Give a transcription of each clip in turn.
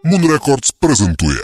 Moon Records презентує.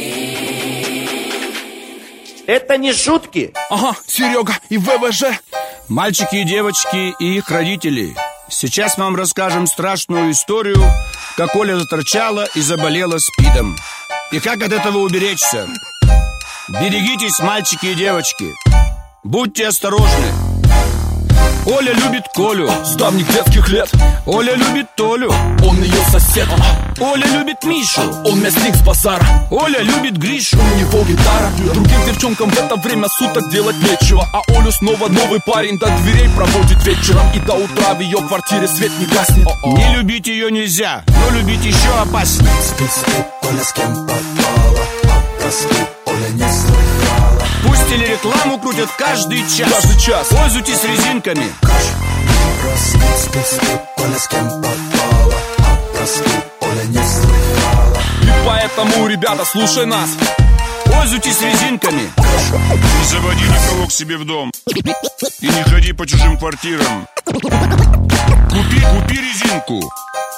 Это не шутки? Ага, Серега и ВВЖ. Мальчики и девочки и их родители, сейчас мы вам расскажем страшную историю, как Оля заторчала и заболела СПИДом. И как от этого уберечься. Берегитесь, мальчики и девочки. Будьте осторожны. Оля любит Колю С давних детских лет. Оля любит Толю. Он ее сосед. Оля любит Мишу. Он мясник с базара. Оля любит Гришу. У него гитара. Другим девчонкам в это время суток делать нечего. А Олю снова новый парень до дверей проводит вечером. И до утра в ее квартире свет не гаснет. Не любить ее нельзя, но любить еще опаснее. Спит, Оля с кем попала, а про спит Оля не слыхала. Пусть телерекламу крутят каждый час. Каждый час. Пользуйтесь резинками. Спит, Оля с кем попала, а про спит Оля не слыхала. И поэтому, ребята, слушай нас. Пользуйтесь резинками. Не заводи никого к себе в дом. И не ходи по чужим квартирам. Купи резинку.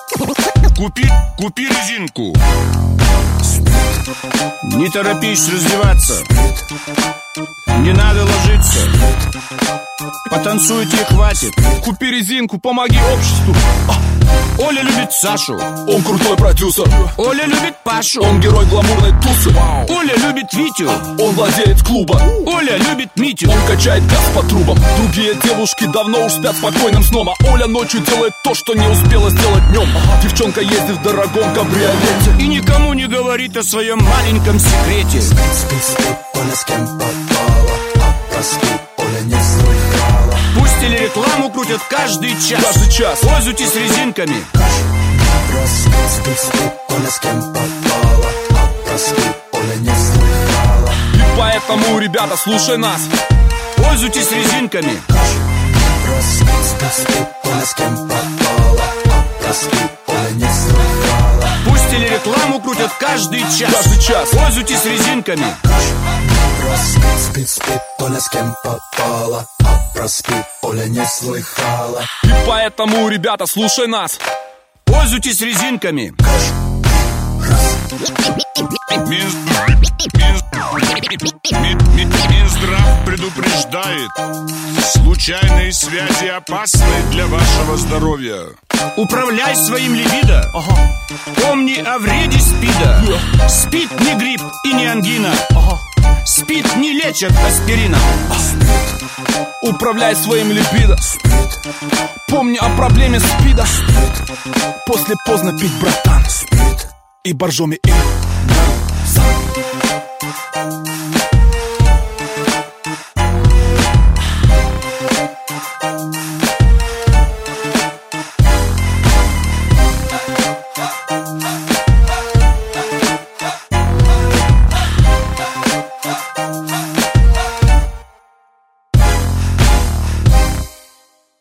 Купи резинку. Не торопись раздеваться. Не надо ложиться. Потанцуйте, хватит. Купи резинку, помоги обществу. Оля любит Сашу. Он крутой продюсер. Оля любит Пашу. Он герой гламурной тусы. Оля любит Витю. Он владелец клуба. Оля любит Митю. Он качает газ по трубам. Другие девушки давно уж спят спокойным сном. А Оля ночью делает то, что не успела сделать днем. Девчонка ездит в дорогом кабриолете и никому не говорит о своем маленьком секрете. Спит, Оля с кем попала, а про спит Оля не слыхала. Пусть телерекламу крутят каждый час. Каждый час. Пользуйтесь резинками. Спит, Оля с кем попала, а про спит Оля не слыхала. И поэтому, ребята, слушай нас. Пользуйтесь резинками. Спит, Оля с кем попала, а про спит Оля не слыхала. Пусть телерекламу крутят каждый час. Каждый час. Пользуйтесь резинками. Спит, Оля с кем попала, а про спит Оля не слыхала. И поэтому, ребята, слушай нас. Пользуйтесь резинками. Минздрав предупреждает: случайные связи опасны для вашего здоровья. Управляй своим либидо. Помни о вреде СПИДа. СПИД не грипп и не ангина. СПИД не лечат аспирином. Управляй своим либидо. Помни о проблеме СПИДа. После поздно пить, братан. И боржоми.